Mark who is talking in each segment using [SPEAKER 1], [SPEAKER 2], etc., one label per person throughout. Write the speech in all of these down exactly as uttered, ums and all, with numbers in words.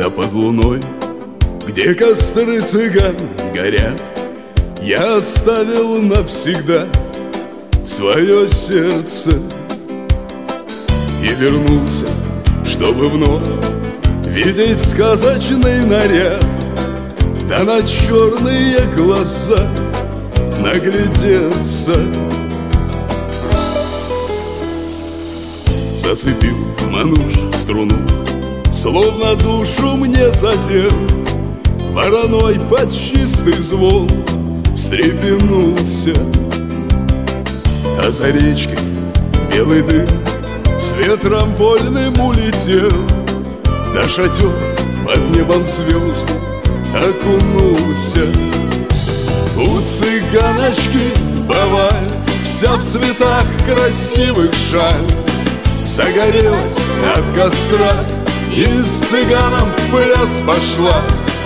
[SPEAKER 1] Да под луной, где костры цыган горят, я оставил навсегда свое сердце и вернулся, чтобы вновь видеть сказочный наряд, да на черные глаза наглядеться. Зацепил мануш струну, словно душу мне задел, вороной под чистый звон встрепенулся. А за речкой белый дым с ветром вольным улетел, да шатер под небом звездным окунулся. У цыганочки бывает вся в цветах красивых шаль, загорелась от костра и с цыганом в пляс пошла.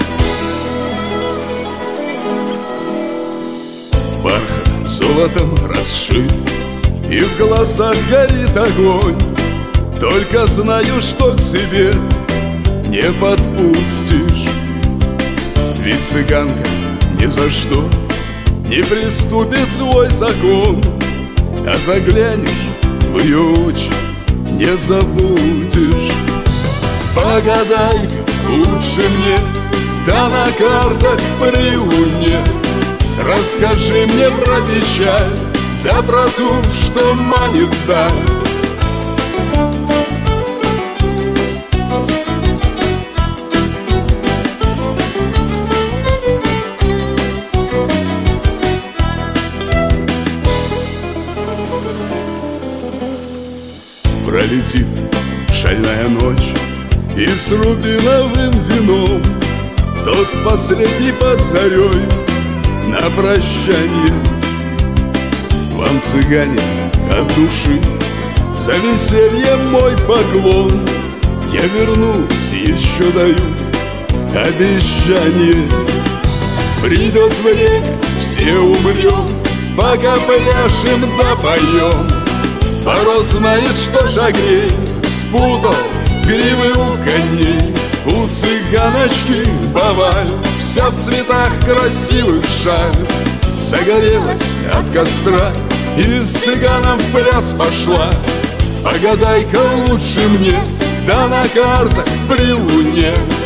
[SPEAKER 1] Бархат золотом расшит, и в глазах горит огонь, только знаю, что к себе не подпустишь. Ведь цыганка ни за что не приступит свой закон, а заглянешь в ее очи, не забудешь. Погадай лучше мне, да на картах при луне, расскажи мне про печаль, да про ту, что манит вдаль. Пролетит шальная ночь, и с рубиновым вином тост последний под зарей на прощанье. Вам, цыгане, от души за веселье мой поклон, я вернусь, еще даю обещание. Придет время, все умрем, пока пляшем да поем. Порой знает, что жагрей спутал гривы у коней. У цыганочки баваль вся в цветах красивых шаль, загорелась от костра и с цыганом в пляс пошла. Погадай-ка лучше мне, да на картах при луне,